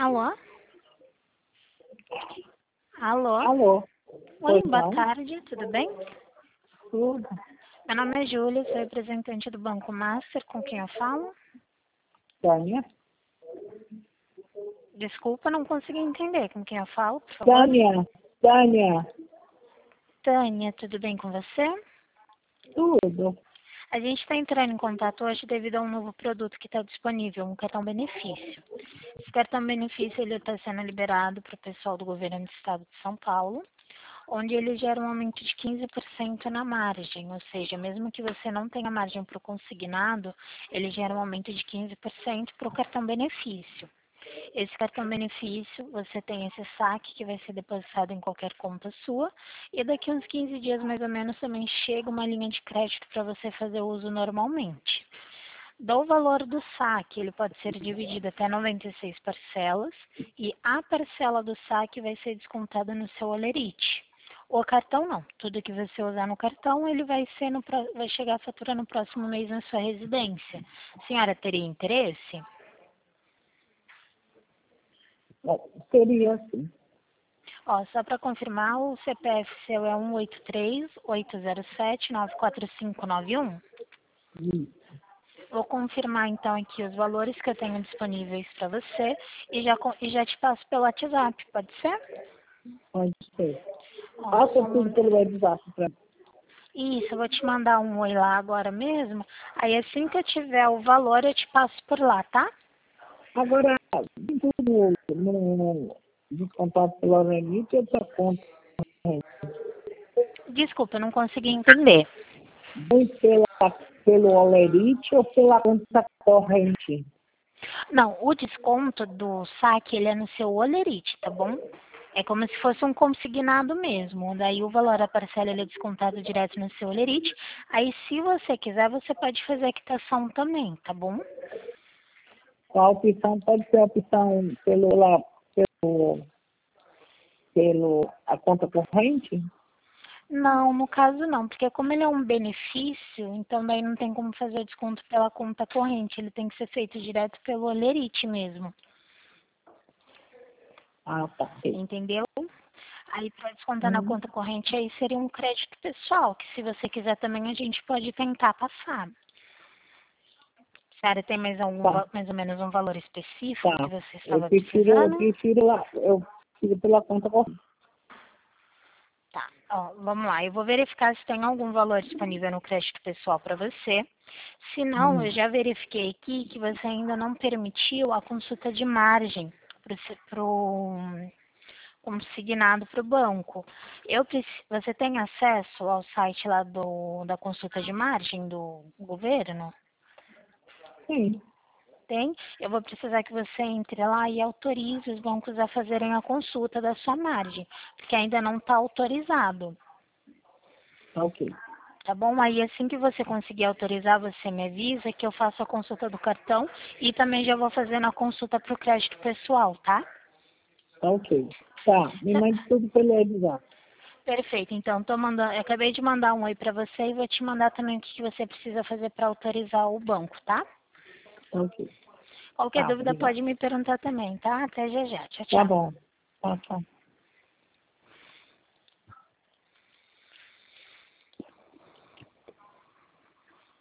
Alô? Alô? Alô? Oi, Pois boa não? tarde, tudo bem? Tudo. Meu nome é Júlia, sou representante do Banco Master, com quem eu falo? Tânia? Desculpa, não consegui entender com quem eu falo, por favor. Tânia, Tânia, tudo bem com você? tudo. A gente está entrando em contato hoje devido a um novo produto que está disponível, um cartão benefício. Esse cartão benefício ele está sendo liberado para o pessoal do governo do estado de São Paulo, onde ele gera um aumento de 15% na margem, ou seja, mesmo que você não tenha margem para o consignado, ele gera um aumento de 15% para o cartão benefício. Esse cartão benefício, você tem esse saque que vai ser depositado em qualquer conta sua, e daqui uns 15 dias mais ou menos também chega uma linha de crédito para você fazer uso normalmente. Do valor do saque, ele pode ser dividido até 96 parcelas, e a parcela do saque vai ser descontada no seu Olerite. O cartão não, tudo que você usar no cartão, ele vai chegar a fatura no próximo mês na sua residência. A senhora teria interesse? Seria assim. Ó, só para confirmar, o CPF seu é 183-807-94591? Isso. Vou confirmar então aqui os valores que eu tenho disponíveis para você e já te passo pelo WhatsApp, pode ser? Pode ser. Ó, Passa só tudo um... pelo WhatsApp para mim. Isso, eu vou te mandar um oi lá agora mesmo. Aí assim que eu tiver o valor, eu te passo por lá, tá? Agora, no descontado pela Renite, eu te conta Desculpa, eu não consegui entender. pelo Olerite ou pela conta corrente? Não, o desconto do saque, ele é no seu Olerite, tá bom? É como se fosse um consignado mesmo. Daí o valor da parcela ele é descontado direto no seu Olerite. Aí, se você quiser, você pode fazer a quitação também, tá bom? A opção pode ser a opção pelo a conta corrente? Não, no caso não, porque como ele é um benefício, então daí não tem como fazer o desconto pela conta corrente. Ele tem que ser feito direto pelo Olerite mesmo. Ah, tá. Ok. Entendeu? Aí para descontar na Hum, conta corrente aí seria um crédito pessoal, que se você quiser também a gente pode tentar passar. A senhora tem tá, mais ou menos um valor específico que tá. você Eu estava prefiro, eu precisando? prefiro lá, eu prefiro pela conta corrente. Tá, ó, vamos lá. Eu vou verificar se tem algum valor disponível no crédito pessoal para você. Se não, eu Hum, já verifiquei aqui que você ainda não permitiu a consulta de margem para o consignado para o banco. Você tem acesso ao site lá da consulta de margem do governo? sim, Tem? Eu vou precisar que você entre lá e autorize os bancos a fazerem a consulta da sua margem, porque ainda não está autorizado. tá ok. Tá bom? Aí assim que você conseguir autorizar, você me avisa que eu faço a consulta do cartão e também já vou fazendo a consulta para o crédito pessoal, tá? Tá ok. Tá, me Tá. mande tudo pelo WhatsApp. Perfeito. Então, eu acabei de mandar um oi para você e vou te mandar também o que você precisa fazer para autorizar o banco, tá? Tá ok. Qualquer Tá, dúvida obrigado. pode me perguntar também, tá? Até já já. Tchau, Tá tchau. bom. Tá, tá.